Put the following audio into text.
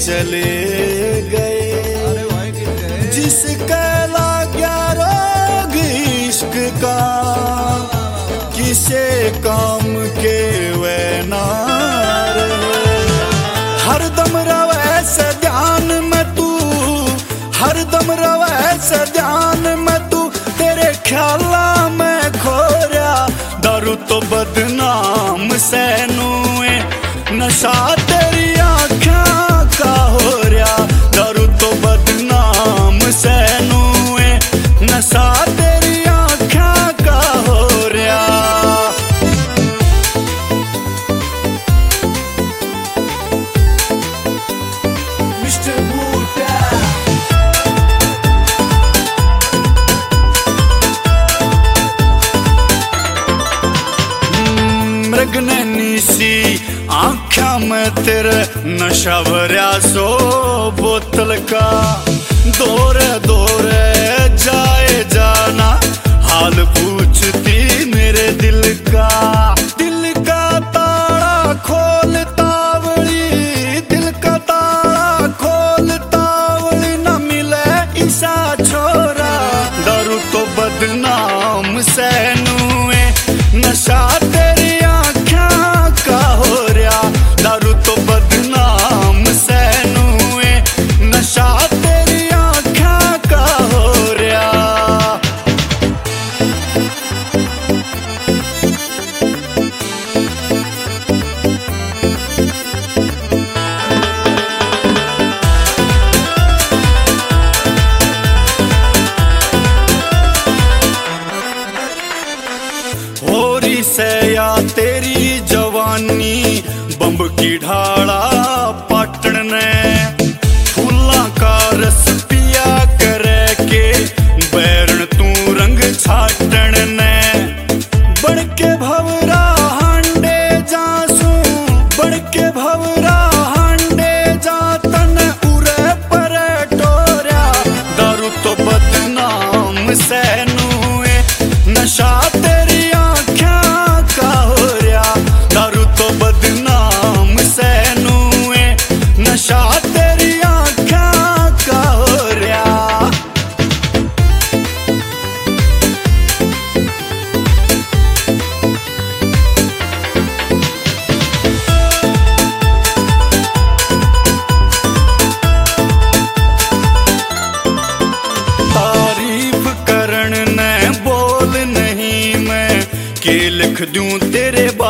चले गए। जिसका लाग्या रोग इश्क का, किसे काम के वे ना रहे। हरदम रवे से ध्यान में तू, हरदम रवे से ध्यान में तू, तेरे ख्याला में खोया। दारू तो बदनाम सैनुए, नशा तेरी आँखों का हो रहा। दारू तो बदनाम सैनुए, नशा तेरी आँखों का हो रहा। मिस्टर बूटा मृगनैनी सी आँखा में तेरे नशा भरा सो बोतल का। दौरे दौरे जाए जाना, हाल पूछती मेरे दिल का। दिल का ताला खोलता वली, दिल का ताला खोलता वली, न मिले ऐसा छोरा। दारू तो बदनाम सैनुए, नशा तेरी आँखों का हो रहा। दारू तो बदनाम सैनुए, नशा तेरी आँखों का हो रहा। होरी से या तेरी जवानी, बंब की ढाला पाटन ने। फूला का रस पिया करे के, बैरण तू रंग छाटन ने। बढ़ के भवरा हांडे जासू, बढ़ के भवरा हांडे जातन, उरे पर टोरा। दारू तो बदनाम सैनुए, नशा तेरी आँखों का हो रहा। दारू तो बदनाम सैनुए, नशा तेरी आँखों का हो रहा। तारीफ करण ने बोल नहीं मैं, के लिख दूं तेरे